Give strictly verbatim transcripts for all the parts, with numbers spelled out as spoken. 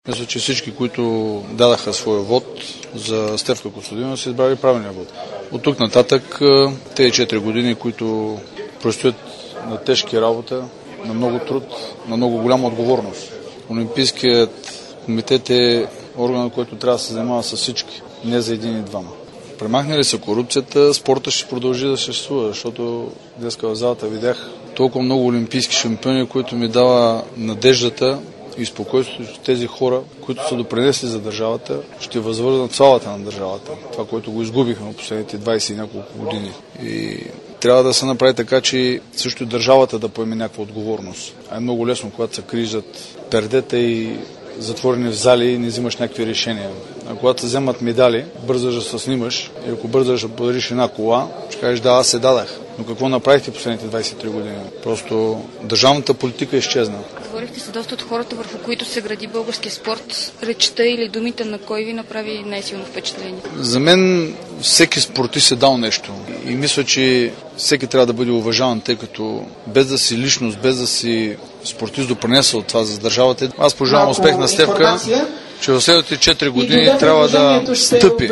Мисля, че всички, които дадаха своя вод за Стефка Костадинова, са избрали правилния вод. От тук нататък тези четири години, които предстоят на тежки работа, на много труд, на много голяма отговорност. Олимпийският комитет е органът, който трябва да се занимава с всички, не за един и двама. Премахне ли се корупцията, спорта ще продължи да съществува, защото днес в залата видях толкова много олимпийски шампиони, които ми дава надеждата и спокойствието, че тези хора, които са допринесли за държавата, ще възвърнат славата на държавата. Това, което го изгубихме в последните двайсет и няколко години. И трябва да се направи така, че също и държавата да поеме някаква отговорност. А е много лесно, когато се крижат пердета и затворени в зали и не взимаш някакви решения. А когато се вземат медали, бързаш да се снимаш и ако бързаш да подариш една кола, ще кажеш да, аз се дадах. Но какво направихте последните двайсет и три години? Просто държавната политика изчезна. Говорихте се доста от хората, върху които се гради българския спорт. Речта или думите на кой ви направи най-силно впечатление? За мен всеки спортист е дал нещо. И мисля, че всеки трябва да бъде уважаван, тъй като без да си личност, без да си спортист допринесъл от това за държавата. Аз пожелавам успех на Стефка, че в следващите четири години трябва да стъпи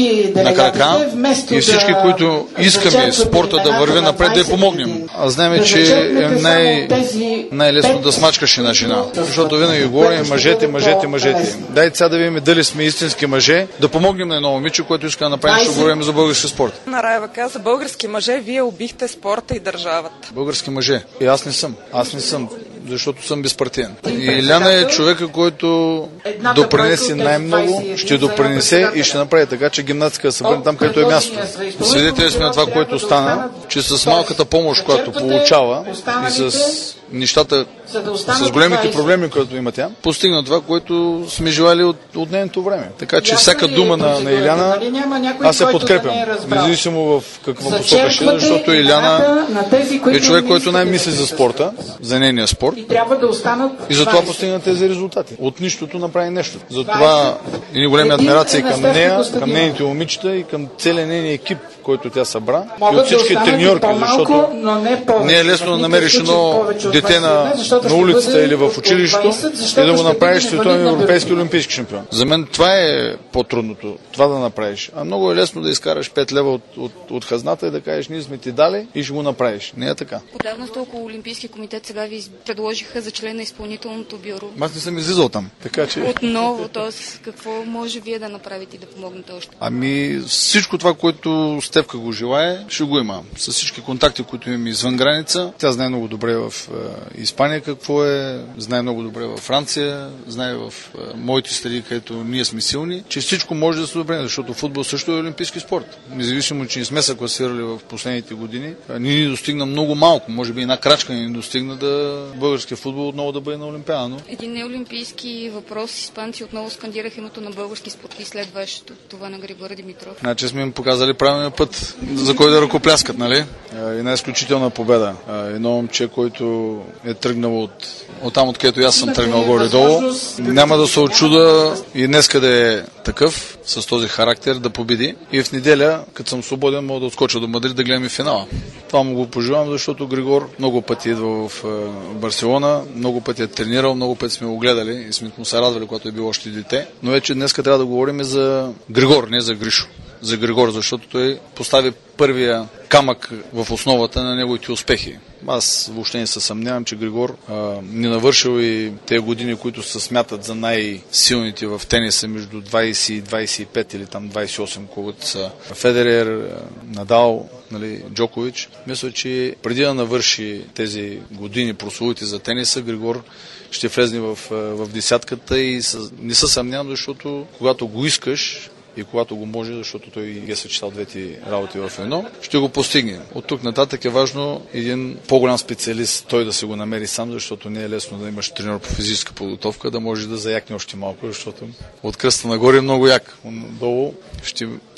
на крака и всички, които искаме спорта да върви напред, да я помогнем. А знаем, че е най- най-лесно да смачкаш една жена, защото винаги говорим мъжете, мъжете, мъжете. Дайте сега да видим дали сме истински мъже, да помогнем на едно момиче, което иска да направи нещо, говорим за български спорт. Нараева каза, български мъже, вие убихте спорта и държавата. Български мъже. И аз не съм. Аз не съм, защото съм безпартиен. И Иляна е човека, който допринесе най-много, ще допринесе и ще направи така, че гимнастика да се върне там, където е място. Свидетели сме на това, което стана, че с малката помощ, която получава и с нещата, с големите проблеми, които има тя, постигна това, което сме желали от, от нейното време. Така че всяка дума на, на Иляна, аз се подкрепям, независимо в каква посока ще, защото Иляна е човек, който най-мисли за спорта, за нейния спорт и затова постигна тези резултати. От нищото направи нещо. Затова и големи адмирации към нея, към нейните момичета и към целия нейния екип, който тя събра и от всички треньорки, защото не е лесно да намериш едно дете на, на улицата или в училището и да го направиш световен европейски олимпийски шампион. За мен това е по-трудното, това да направиш. А много е лесно да изкараш пет лева от, от, от хазната и да кажеш, ние сме ти дали и ще го направиш. Не е така. Подавна сте около Олимпийски комитет, сега ви предложиха за член на изпълнителното бюро. Аз не съм излизал там. Така, че... Отново, т.е. какво може вие да направите и да помогнете още? Ами всичко това, което Стефка го желае, ще го има. С всички контакти, които имаме извън граница. Тя знае много добре в е, Испания какво е, знае много добре във Франция, знае в е, моите страни, където ние сме силни, че всичко може да се добре, защото футбол също е олимпийски спорт. Независимо, че не сме се класирали в последните години, ни ни достигна много малко. Може би една крачка ни достигна да българския футбол отново да бъде на Олимпиада. Но... Един неолимпийски въпрос. Испанци отново скандирах името на български спортист след вашето, това на Григор Димитров. Значи сме им показали правилния път, за кой да ръкопляскат, нали? Една изключителна победа. Едно момче, който е тръгнал от, от там, откъдето аз съм тръгнал горе-долу. Няма да се очуда и днес къде е такъв, с този характер, да победи. И в неделя, като съм свободен, мога да отскоча до Мадрид да гледам и финала. Това му го пожелавам, защото Григор много пъти идва в Барселона, много пъти е тренирал, много пъти сме го гледали и сме му се радвали, когато е било още дете. Но вече днес трябва да говорим за Григор, не за Гришо. За Григор, защото той постави първия камък в основата на неговите успехи. Аз въобще не се съмнявам, че Григор а, не навършил и тези години, които се смятат за най-силните в тениса между двайсет и двайсет и пет или там двайсет и осем, когато са Федерер, Надал, нали, Джокович. Мисля, че преди да навърши тези години прословути за тениса, Григор ще влезне в, в десятката и с, не се съмнявам, защото когато го искаш и когато го може, защото той ги е съчетал двете работи в едно, ще го постигне. От тук нататък е важно един по-голям специалист, той да се го намери сам, защото не е лесно да имаш треньор по физическа подготовка, да може да заякне още малко, защото от кръста нагоре е много як. Долу ще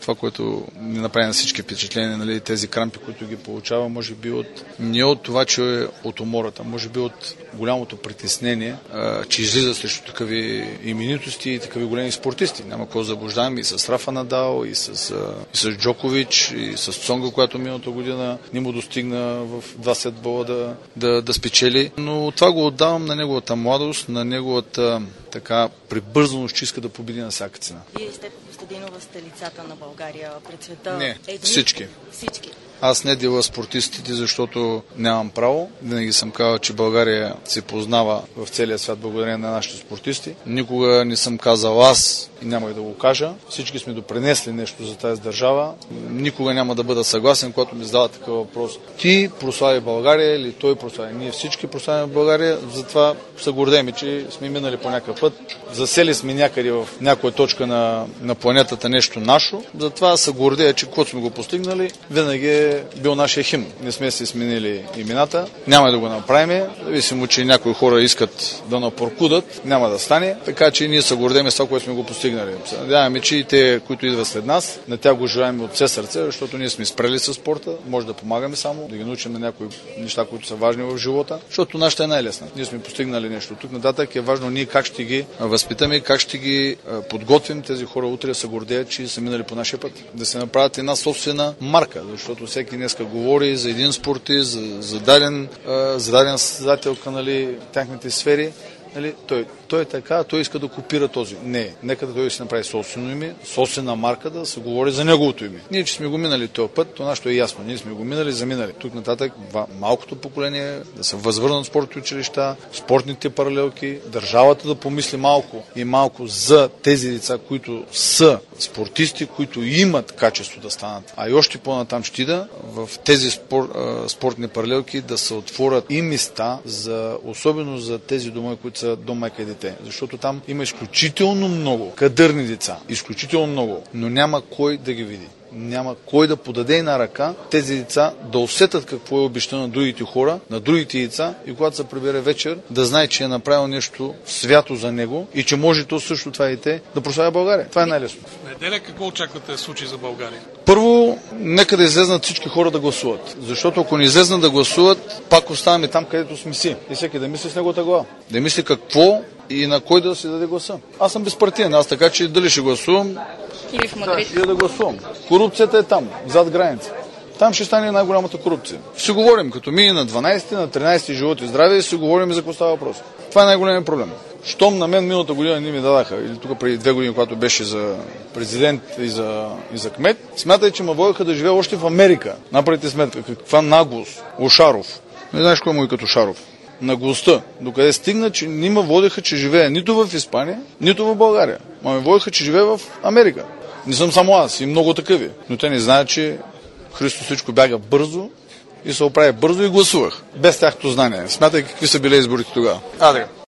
това, което ни направи на всички впечатления, нали, тези крампи, които ги получава, може би от, не от това, че е от умората, може би от голямото притеснение, а, че излиза срещу такъви именитости и такъви големи спортисти. Няма какво заблуждаваме и с Рафа Надал, и с, а, и с Джокович, и с Цонга, която миналата година не му достигна в два сетбола да, да, да спечели. Но това го отдавам на неговата младост, на неговата така прибързаност, че иска да победи на всяка цена. Вие сте Костадинова сте лицата на България пред света. Не, Едни... всички. Всички. Аз не дела спортистите, защото нямам право. Винаги съм казал, че България се познава в целия свят благодарение на нашите спортисти. Никога не съм казал аз и няма и да го кажа. Всички сме допринесли нещо за тази държава. Никога няма да бъда съгласен, когато ми задава такъв въпрос. Ти прослави България или той прослави? Ние всички прославяме България, затова се гордеем, че сме минали по някакъв път. Засели сме някъде в някоя точка на, на планетата нещо нашо. Затова се гордея, че когато сме го постигнали, винаги е бил нашия химн. Не сме си сменили имената. Няма да го направим. Зависимо, че някои хора искат да напоркудат, няма да стане. Така че ние се гордеем с това, което сме го постигнали. Надяваме, че и те, които идват след нас, на тях го желаем от все сърце, защото ние сме спрели с спорта. Може да помагаме само, да ги научим на някои неща, които са важни в живота, защото нашата е най-лесна. Ние сме постигнали нещо. Тук нататък е важно ние как ще ги възпитаме, как ще ги подготвим тези хора утре да се гордеят, че са минали по нашия път. Да се направят една собствена марка, защото всеки днеска говори за един спортист, за, за даден, за даден състезателка, нали, тяхните сфери. Нали, той, той е така, той иска да копира този. Не, нека да той си направи собствено име, собствена марка, да се говори за неговото име. Ние, че сме го минали този път, то нашето е ясно. Ние сме го минали, заминали. Тук нататък малкото поколение да се възвърнат спортните училища, спортните паралелки, държавата да помисли малко и малко за тези деца, които са спортисти, които имат качество да станат. А и още по-натам ще да в тези спор, спортни паралелки да се отворят и места, за, особено за тези дома, които са дом, майка и дете. Защото там има изключително много кадърни деца. Изключително много. Но няма кой да ги види. Няма кой да подаде на ръка тези деца да усетят какво е обещано на другите хора, на другите деца и когато се прибере вечер, да знае, че е направил нещо свято за него и че може то също това дете да прославя България. Това е най-лесно. Неделя, какво очаквате да случи за България? Първо, нека да излезнат всички хора да гласуват. Защото ако не излезнат да гласуват, пак оставаме там, където сме си. И всеки да мисли с неговата глава. Да мисли какво и на кой да си даде гласа. Аз съм безпартиен, аз така, че дали ще гласувам, или в Мадрид. Да, да гласувам. Корупцията е там, зад граница. Там ще стане най-голямата корупция. Ще говорим, като ми на дванайсети, на тринайсети живот и здраве, и ще говорим за какво става въпрос. Това е най-големият проблем. Щом на мен миналата година не ми дадаха, или тук преди две години, когато беше за президент и за, и за кмет, смятай, че ме водиха да живея още в Америка. Направите сметка, каква наглост. Ошаров. Не знаеш кой му и като Шаров. Наглостта, докъде стигна, че не ме водиха, че живея нито в Испания, нито в България. Ма ме водиха, че живея в Америка. Не съм само аз, и много такъви. Но те не знаят, че Христо всичко бяга бързо и се оправи бързо и гласувах. Без тяхното знание. Смятай какви са били изборите тогава. А, така.